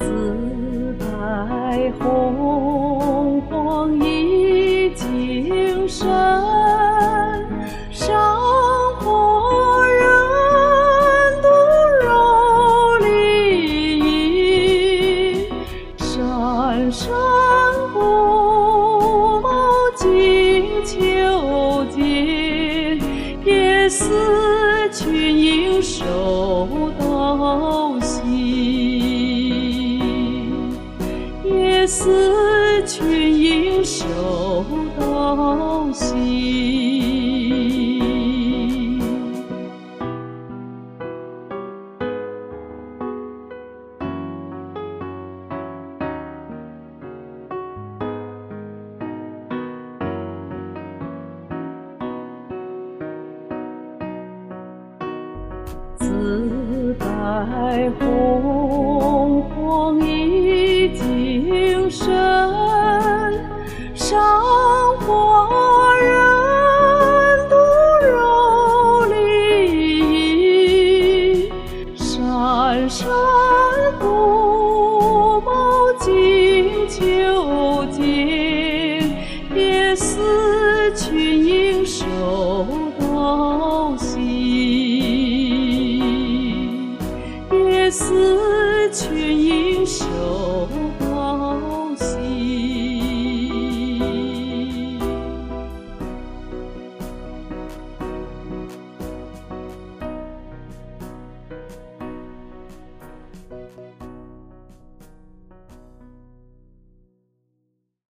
自带洪荒已经深，山河人独柔离异，山山古茂静秋间，也似群鹰守斗西，也似群鹰守斗西。自带洪荒已经深，山河人独柔离异，山山古茂静秋间，也似群鹰守斗西，也似群鹰守斗